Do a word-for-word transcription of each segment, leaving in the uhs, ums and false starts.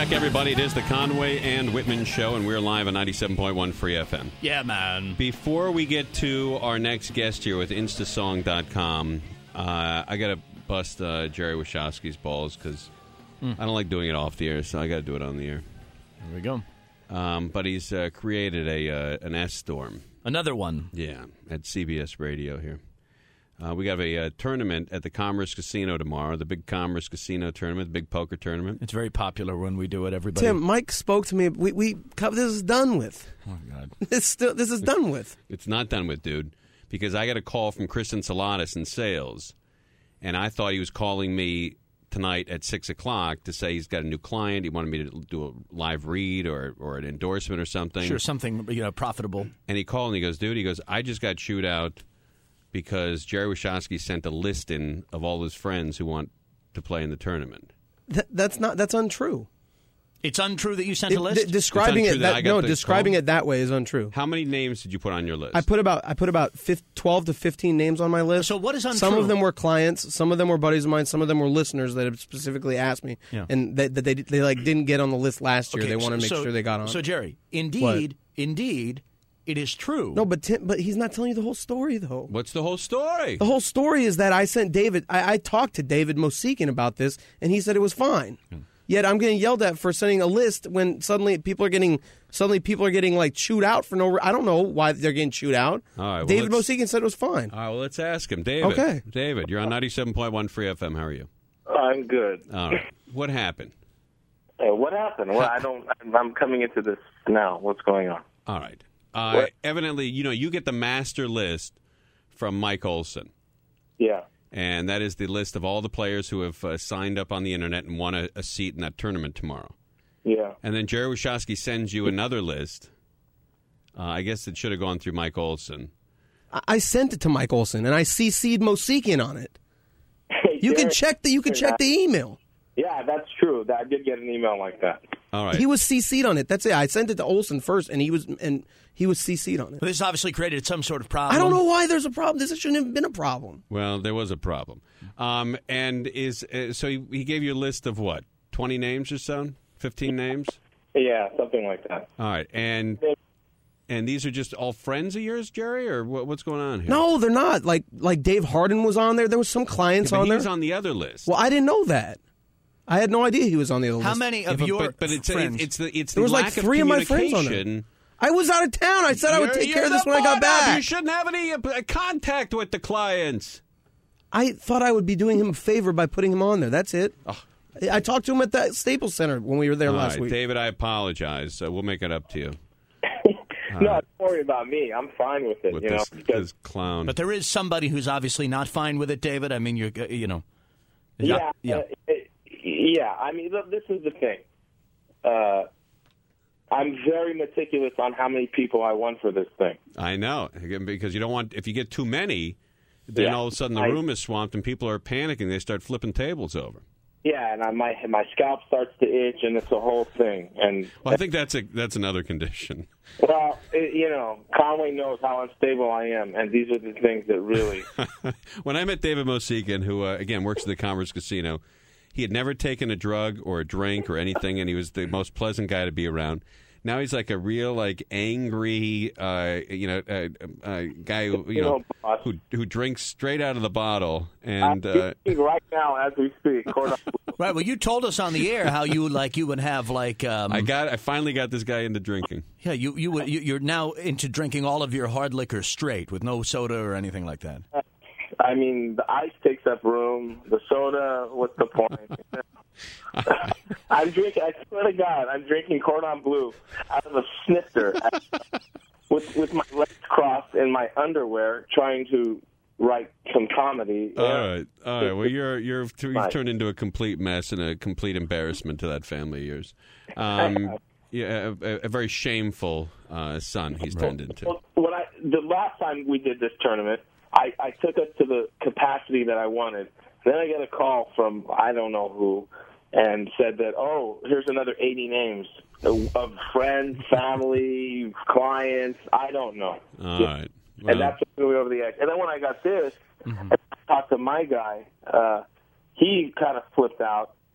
back, everybody. It is the Conway and Whitman Show, and we're live on ninety-seven point one Free F M. Yeah, man. Before we get to our next guest here with Instasong dot com, uh, I got to bust uh, Jerry Wachowski's balls because mm. I don't like doing it off the air, so I got to do it on the air. There we go. Um, but he's uh, created a uh, an S-Storm. Another one. Yeah, at C B S Radio here. Uh, we got a uh, tournament at the Commerce Casino tomorrow, the big Commerce Casino tournament, the big poker tournament. It's very popular when we do it, everybody. Tim, Mike spoke to me. We, we this is done with. Oh, God. This, still, this is done with. It's not done with, dude, because I got a call from Kristen Salatis in sales, and I thought he was calling me tonight at six o'clock to say he's got a new client. He wanted me to do a live read or, or an endorsement or something. Sure, something you know profitable. And he called and he goes, dude, he goes, I just got chewed out because Jerry Wachowski sent a list in of all his friends who want to play in the tournament. Th- that's not. That's untrue. It's untrue that you sent a list? D- describing it that that, no, describing call? it that way is untrue. How many names did you put on your list? I put about I put about twelve to fifteen names on my list. So what is untrue? Some of them were clients, some of them were buddies of mine, some of them were listeners that have specifically asked me, yeah. and that they, they they like didn't get on the list last year. Okay, they want to so, make so, sure they got on. So Jerry, indeed, what? indeed, it is true. No, but Tim, but he's not telling you the whole story though. What's the whole story? The whole story is that I sent David. I, I talked to David Mosikian about this, and he said it was fine. Hmm. Yet I'm getting yelled at for sending a list when suddenly people are getting suddenly people are getting like chewed out for no. I don't know why they're getting chewed out. All right, well, David Mosikian said it was fine. All right, well, let's ask him, David. Okay, David, you're on ninety-seven point one Free F M. How are you? I'm good. All right. What happened? Hey, what happened? Well, I don't. I'm coming into this now. What's going on? All right. Uh, evidently, you know, you get the master list from Mike Olson. Yeah. And that is the list of all the players who have uh, signed up on the internet and won a, a seat in that tournament tomorrow. Yeah. And then Jerry Wachowski sends you another list. Uh, I guess it should have gone through Mike Olson. I, I sent it to Mike Olson, and I C C'd Mosikian on it. Hey, you Jerry, can check the you can check the email. Yeah, that's true. I did get an email like that. All right. He was C C'd on it. That's it. I sent it to Olson first, and he was and he was C C'd on it. But this obviously created some sort of problem. I don't know why there's a problem. This shouldn't have been a problem. Well, there was a problem. Um, and is uh, so he, he gave you a list of what? twenty names or so? fifteen names? Yeah, something like that. All right. And and these are just all friends of yours, Jerry, or what, what's going on here? No, they're not. Like like Dave Harden was on there. There was some clients yeah, but on he there. He was on the other list. Well, I didn't know that. I had no idea he was on the other How list. How many of yeah, but, your but, but it's, friends? It, it's the it's there the was lack like three of, of my friends on there. I was out of town. I said I would You're, take care of you're this when I got back. You shouldn't have any uh, contact with the clients. I thought I would be doing him a favor by putting him on there. That's it. Oh. I talked to him at the Staples Center when we were there All last right, week. David, I apologize. Uh, we'll make it up to you. no, don't worry about me. I'm fine with it. With you this, know, this clown. But there is somebody who's obviously not fine with it, David. I mean, you're, you know. Yeah, yeah. Uh, yeah. I mean, look, this is the thing. Uh, I'm very meticulous on how many people I want for this thing. I know, again, because you don't want if you get too many, then yeah, all of a sudden the I, room is swamped and people are panicking. They start flipping tables over. Yeah, and I, my my scalp starts to itch, and it's a whole thing. And well, I think that's a that's another condition. Well, it, you know, Conway knows how unstable I am, and these are the things that really. When I met David Mosikian, who uh, again works at the Commerce Casino, he had never taken a drug or a drink or anything, and he was the most pleasant guy to be around. Now he's like a real, like angry, uh, you know, uh, uh, guy who you know who who drinks straight out of the bottle. And I'm uh, right now as we speak. Right. Well, you told us on the air how you like you would have like. Um, I got. I finally got this guy into drinking. Yeah, you you would. You, you're now into drinking all of your hard liquor straight with no soda or anything like that. I mean, the ice takes up room. The soda, what's the point? I'm drinking. I swear to God, I'm drinking Cordon Bleu out of a snifter with with my legs crossed and my underwear, trying to write some comedy. All right, all right. Well, you're you're you've turned into a complete mess and a complete embarrassment to that family of yours. Um, yeah, a, a very shameful uh, son he's turned into. Well, when I the last time we did this tournament, I, I took us to the capacity that I wanted. Then I get a call from I don't know who. And said that, oh, here's another eighty names of friends, family, clients. I don't know. All right. Well. And that's really over the edge. And then when I got this, mm-hmm. I talked to my guy. Uh, he kind of flipped out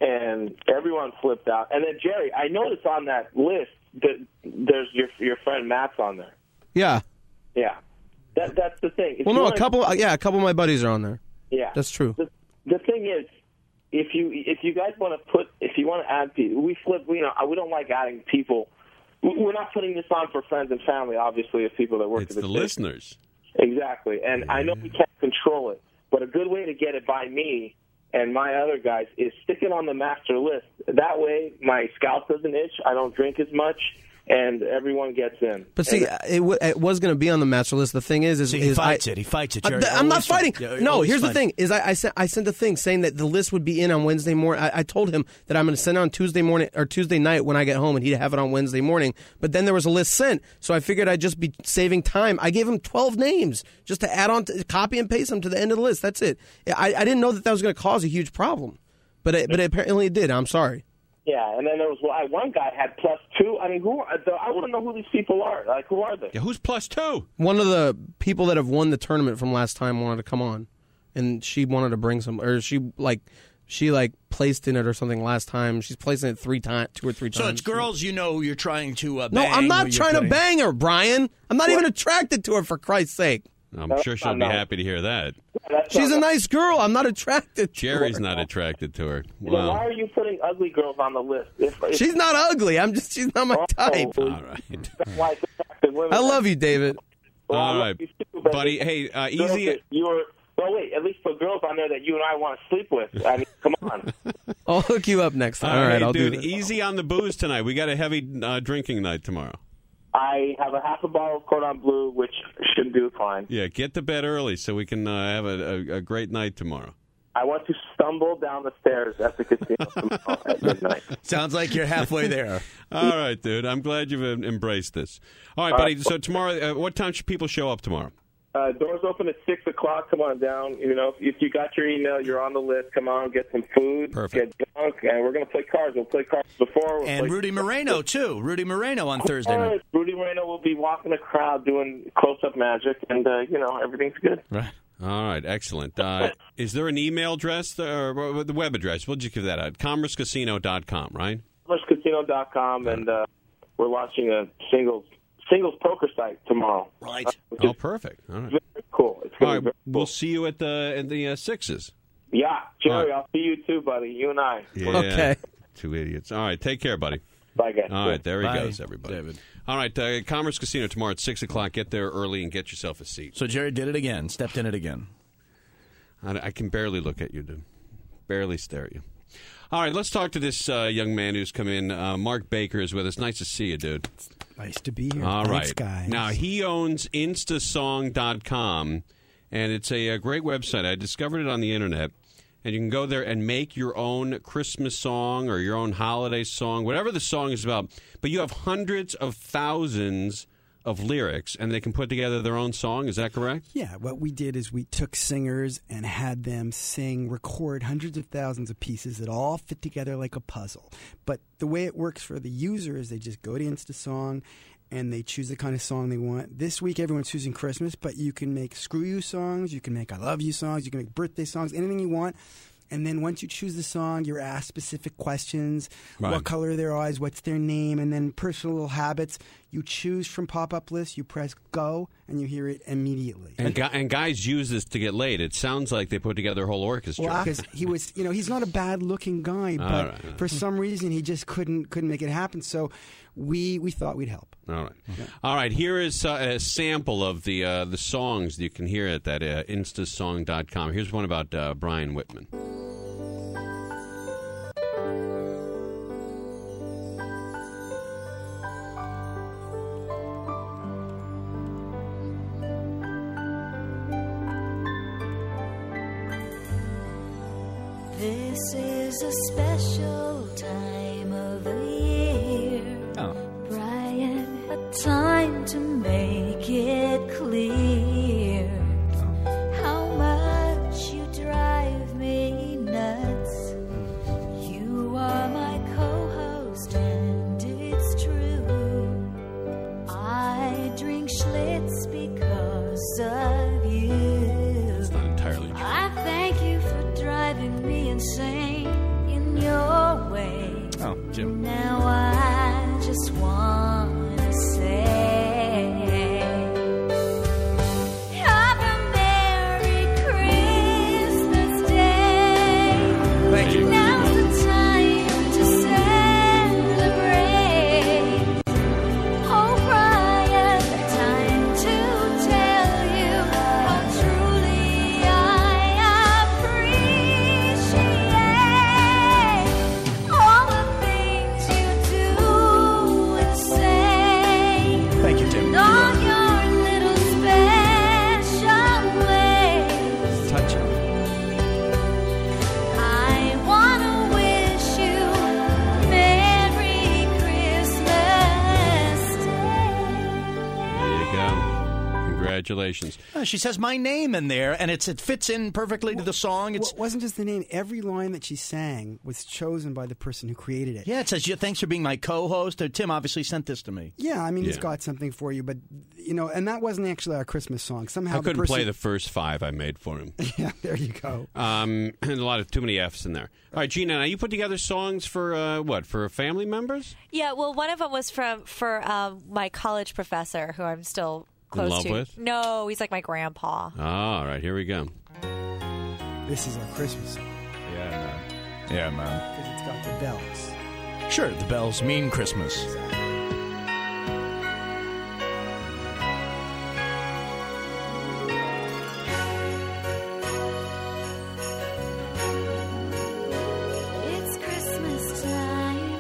and everyone flipped out. And then Jerry, I noticed on that list that there's your your friend Matt's on there. Yeah. Yeah, that that's the thing. If well, you no, a wanna, couple. Yeah, a couple of my buddies are on there. Yeah, that's true. The, the thing is, if you if you guys want to put if you want to add people, we flip. You know, we don't like adding people. We're not putting this on for friends and family, obviously, of people that work It's at the, the station. listeners. Exactly, and I know we can't control it, but a good way to get it by me and my other guys is stick it on the master list. That way, my scalp doesn't itch. I don't drink as much. And everyone gets in. But see, and, it, w- it was going to be on the master list. The thing is, is, See, he is fights I, it. He fights it. I, Jerry. I'm not Always fighting. fight. Yeah, no, always here's the fighting. thing: is I, I sent I sent a thing saying that the list would be in on Wednesday morning. I, I told him that I'm going to send it on Tuesday morning or Tuesday night when I get home, and he'd have it on Wednesday morning. But then there was a list sent, so I figured I'd just be saving time. I gave him twelve names just to add on, to copy and paste them to the end of the list. That's it. I, I didn't know that that was going to cause a huge problem, but it, but apparently it did. I'm sorry. Yeah, and then there was well, one guy had plus two. I mean, who? I want to know who these people are. Like, who are they? Yeah, who's plus two? One of the people that have won the tournament from last time wanted to come on, and she wanted to bring some, or she like, she like placed in it or something last time. She's placing it three times, two or three times. So it's girls you know you're trying to uh, No, bang. I'm or not you're trying getting- to bang her, Brian. I'm not even attracted to her, for Christ's sake. I'm No, sure she'll no, be no. happy to hear that. That's She's not, a nice girl. I'm not attracted to Jerry's her. not attracted to her. Then why Wow. are you putting ugly girls on the list? If, if, She's not ugly. I'm just, she's not my Oh, type. All right. that's why it's attractive women. I love you, David. Well, I All love right. you too, but Buddy, it's hey, uh, girls easy. that You were. Well, wait. At least put girls on there that you and I want to sleep with. I mean, come on. I'll hook you up next time. All All right, right, I'll dude, do that. easy on the booze tonight. We got a heavy uh, drinking night tomorrow. I have a half a bottle of Cordon Bleu, which should do fine. Yeah, get to bed early so we can uh, have a, a, a great night tomorrow. I want to stumble down the stairs at the casino tomorrow at midnight. Sounds like you're halfway there. All right, dude. I'm glad you've uh, embraced this. All right, buddy. So tomorrow, uh, what time should people show up tomorrow? Uh, doors open at six o'clock. Come on down. You know, if you got your email, you're on the list. Come on, get some food. Perfect. Get drunk, and we're going to play cards. We'll play cards before. We'll And play Rudy Moreno, too. Rudy Moreno on Thursday night. Rudy Moreno will be walking the crowd doing close-up magic, and, uh, you know, everything's good. Right. All right, excellent. Uh, is there an email address or uh, the web address? We'll just give that out. commerce casino dot com, right? commerce casino dot com, and uh, we're launching a singles singles poker site tomorrow. Right. Which Oh, is perfect. All right. very cool. It's All going to right, be very we'll cool. see you at the at the uh, sixes. Yeah, Jerry, All right. I'll see you too, buddy. You and I. Yeah. Okay. Two idiots. All right, take care, buddy. Bye, guys. All right, there he Bye, goes, everybody. David. All right, uh, Commerce Casino tomorrow at six o'clock. Get there early and get yourself a seat. So Jerry did it again. Stepped in it again. I, I can barely look at you, dude. Barely stare at you. All right, let's talk to this uh, young man who's come in. Uh, Mark Baker is with us. Nice to see you, dude. Nice to be here. All Thanks, right. guys. Now, he owns instasong dot com, and it's a, a great website. I discovered it on the internet, and you can go there and make your own Christmas song or your own holiday song, whatever the song is about. But you have hundreds of thousands of lyrics, and they can put together their own song. Is that correct? Yeah, what we did is we took singers and had them sing, record hundreds of thousands of pieces that all fit together like a puzzle. But the way it works for the user is they just go to InstaSong and they choose the kind of song they want. This week, everyone's choosing Christmas, but you can make Screw You songs, you can make I Love You songs, you can make birthday songs, anything you want. And then once you choose the song, you're asked specific questions. Right. What color are their eyes? What's their name? And then personal little habits. You choose from pop-up lists. You press go, and you hear it immediately. And, gu- and guys use this to get laid. It sounds like they put together a whole orchestra. Well, because he was, you know, he's not a bad-looking guy, but All right. for some reason he just couldn't couldn't make it happen. So we we thought we'd help. All right. All right. Here is uh, a sample of the uh, the songs you can hear at that uh, instasong dot com. Here's one about uh, Brian Whitman. This is a special time of the year, Oh. Brian, a time to make it clear how much you drive me nuts. You are my co-host and it's true. I drink Schlitz because of you. It's not entirely true. I thank you for driving me insane in your Congratulations. Uh, she says my name in there, and it's it fits in perfectly to the song. It's Well, it wasn't just the name. Every line that she sang was chosen by the person who created it. yeah, it says, "Yeah, thanks for being my co-host." Uh, Tim obviously sent this to me. Yeah, I mean, he's Yeah. got something for you, but you know, and that wasn't actually our Christmas song. Somehow I the couldn't person, play the first five I made for him. Yeah, there you go. Um, and a lot of too many F's in there. All right, Gina, now you put together songs for uh, what? For family members? Yeah, well, one of them was from for um, my college professor, who I'm still close love to. with? No, he's like my grandpa. All right, here we go. This is our Christmas song Yeah, man. Yeah, man. because it's got the bells. Sure, the bells mean Christmas. It's Christmas time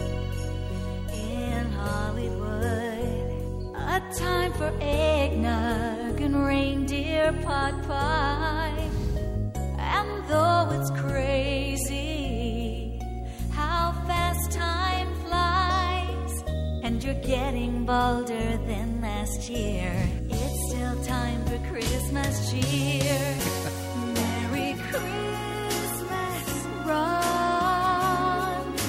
in Hollywood. A time for eggnog and reindeer pot pie. And though it's crazy how fast time flies, and you're getting bolder than last year, it's still time for Christmas cheer. Merry Christmas, Ron.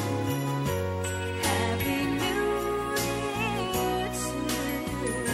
Happy New Year too.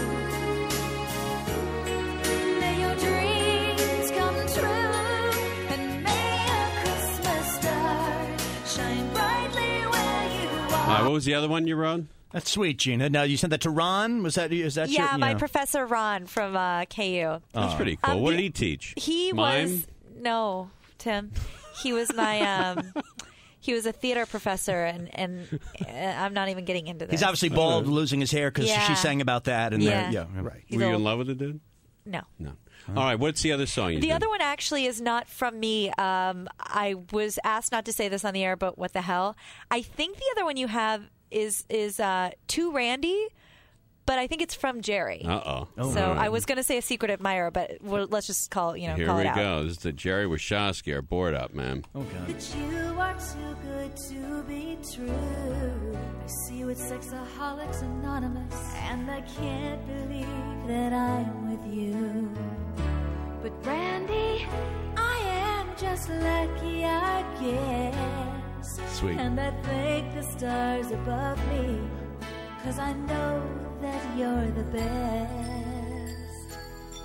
May your dreams come true, and may a Christmas star shine brightly where you All are. right, what was the other one you wrote? That's sweet, Gina. Now you sent that to Ron. Was that is that Yeah, your, my yeah. professor Ron from uh, K U. That's pretty cool. Um, what the- did he teach? He Mime? was no, Tim. He was my um, he was a theater professor, and and uh, I'm not even getting into this. He's obviously bald, losing his hair because Yeah. she sang about that. And Yeah. yeah, yeah. Right. He's Were you in old. love with the dude? No. No. All right, what's the other song you The did? other one actually is not from me. Um, I was asked not to say this on the air, but what the hell? I think the other one you have is is uh, To Randy, but I think it's from Jerry. Uh-oh. So I was going to say A Secret Admirer, but we'll, let's just call you know Here call we it out. go. This is the Jerry Wachowski, our board up, man. Okay. That you are too good to be true. I see you with Sexaholics Anonymous, and I can't believe that I'm with you. But Randy, I am just lucky, I guess. Sweet. And I thank the stars above me, 'cause I know that you're the best.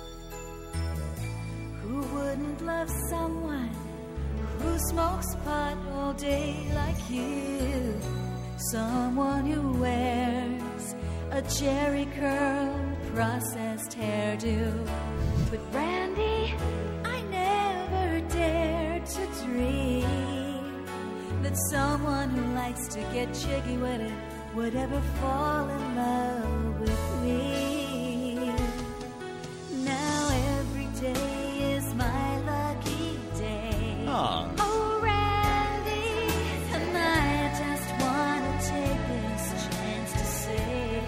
Who wouldn't love someone who smokes pot all day like you? Someone who wears a Jerry curl processed hairdo. But Randy, I never dared to dream that someone who likes to get jiggy with it would ever fall in love with me. Now every day is my lucky day. Aw. Oh, Randy, and I just want to take this chance to say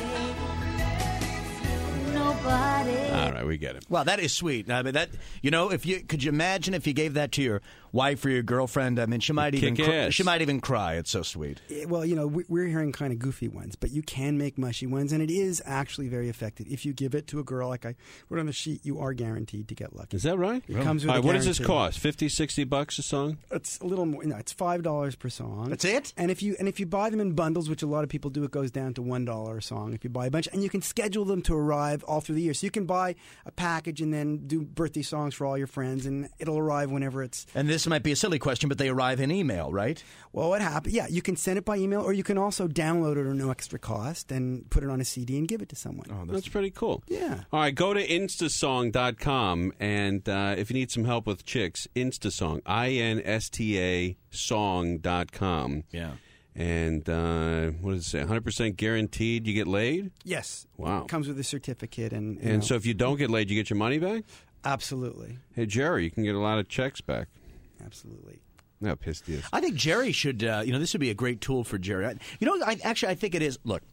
nobody. All right, we get it. Well, that is sweet. I mean, that you know, if you could you imagine if you gave that to your wife or your girlfriend? I mean, she might even Kick cr- ass. she might even cry. It's so sweet. Eh, Well, you know, we- we're hearing kind of goofy ones, but you can make mushy ones, and it is actually very effective. If you give it to a girl, like I wrote on the sheet, you are guaranteed to get lucky. Is that right? It comes with All a right, what does this guarantee. cost? fifty, sixty bucks a song? It's a little more. No, it's five dollars per song. That's it? And if you and if you buy them in bundles, which a lot of people do, it goes down to one dollar a song. If you buy a bunch, and you can schedule them to arrive all through the year, so you can buy a package and then do birthday songs for all your friends, and it'll arrive whenever it's. And this might be a silly question, but they arrive in email, right? Well, what happened? Yeah, you can send it by email, or you can also download it at no extra cost and put it on a C D and give it to someone. Oh, That's pretty cool. Yeah. All right, go to instasong dot com, and uh, if you need some help with chicks, Instasong, I N S T A song dot com. Yeah. And uh, what does it say? one hundred percent guaranteed you get laid? Yes. Wow. It comes with a certificate, and you And know, so if you don't get laid, you get your money back? absolutely, Hey, Jerry, you can get a lot of checks back. absolutely. How pissed he is. I think Jerry should. Uh, you know, this would be a great tool for Jerry. I, you know, I, actually, I think it is. Look,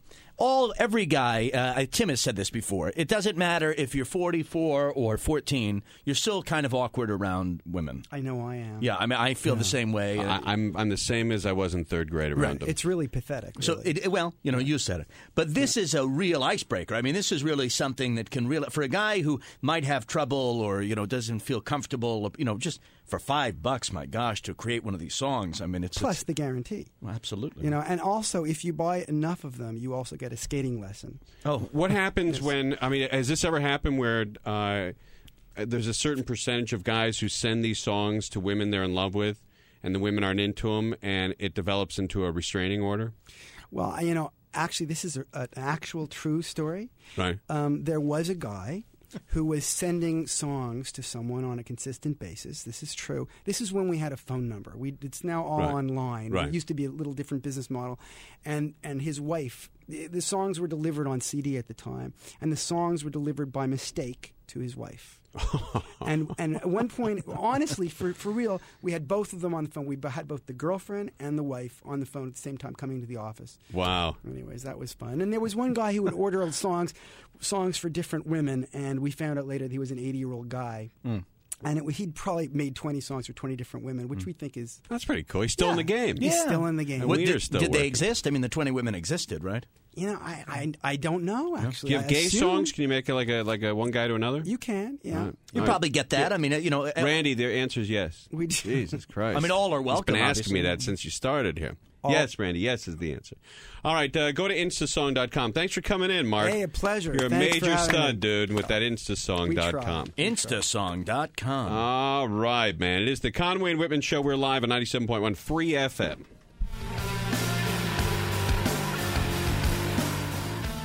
all every guy, uh, Tim has said this before, it doesn't matter if you're forty-four or fourteen, you're still kind of awkward around women. I know I am. Yeah, I mean, I feel Yeah. the same way. I, I'm I'm the same as I was in third grade around Right. them. It's really pathetic. Really. So, it, well, you know, you said it. But this is a real icebreaker. I mean, this is really something that can really, for a guy who might have trouble or, you know, doesn't feel comfortable, you know, just for five bucks, my gosh, to create one of these songs. I mean, it's. Plus it's, the guarantee. well, absolutely. You know, and also if you buy enough of them, you also get a skating lesson. Oh, What happens when, I mean, has this ever happened where uh, there's a certain percentage of guys who send these songs to women they're in love with and the women aren't into them and it develops into a restraining order? Well, you know, actually, this is a, an actual true story. Right. Um, there was a guy who was sending songs to someone on a consistent basis. This is true. This is when we had a phone number. We, it's now all Right. online. Right. It used to be a little different business model. And, and his wife, the, the songs were delivered on C D at the time, and the songs were delivered by mistake to his wife. and and at one point, honestly, for, for real, we had both of them on the phone. We b- had both the girlfriend and the wife on the phone at the same time coming to the office. Wow. Anyways, that was fun. And there was one guy who would order songs songs for different women, and we found out later that he was an eighty-year-old guy. Mm. And it, he'd probably made twenty songs for twenty different women, which we think is... That's pretty cool. He's still Yeah. in the game. He's still in the game. And What, Wiener's did still did they working. exist? I mean, the twenty women existed, right? You know, I, I, I don't know, actually. Do you have I gay assume songs? Can you make it like a like a one guy to another? You can, yeah. All right. You All probably get that. I mean, uh, you know, uh, Randy, the answer is yes. We do. Jesus Christ. I mean, all are welcome, He's been asking obviously. me that since you started here. All- Yes, Randy, yes is the answer. All right, uh, go to instasong dot com. Thanks for coming in, Mark. Hey, a pleasure. You're a Thanks for major having stud, me. dude, with that instasong dot com. instasong dot com. All right, man. It is the Conway and Whitman Show. We're live on ninety-seven point one Free F M.